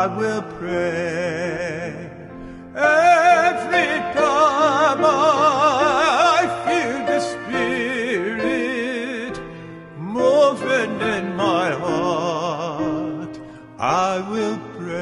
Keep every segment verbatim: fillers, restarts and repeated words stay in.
I will pray. Every time I feel the Spirit moving in my heart, I will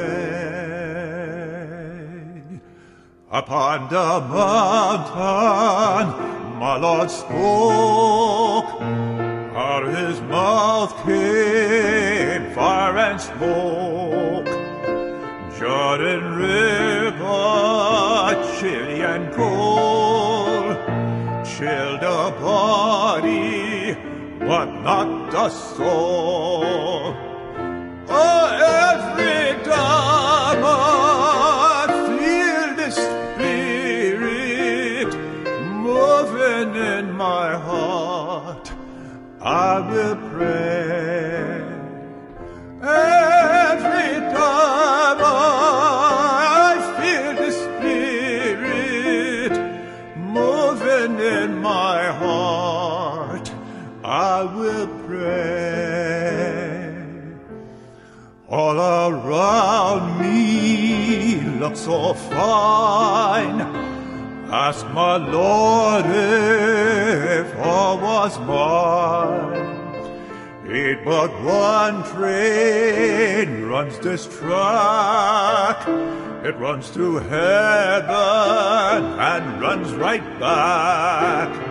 pray. Upon the mountain my Lord spoke, out of his mouth came fire and smoke. Jordan River, chilly and cold, chilled the body, but not the soul. Oh, every time I feel the Spirit moving in my heart, I will pray. Every time I feel the Spirit moving in my heart, I will pray. All around me looks so fine. Ask my Lord if all was mine. Ain't but one train runs this track. It runs to heaven and runs right back.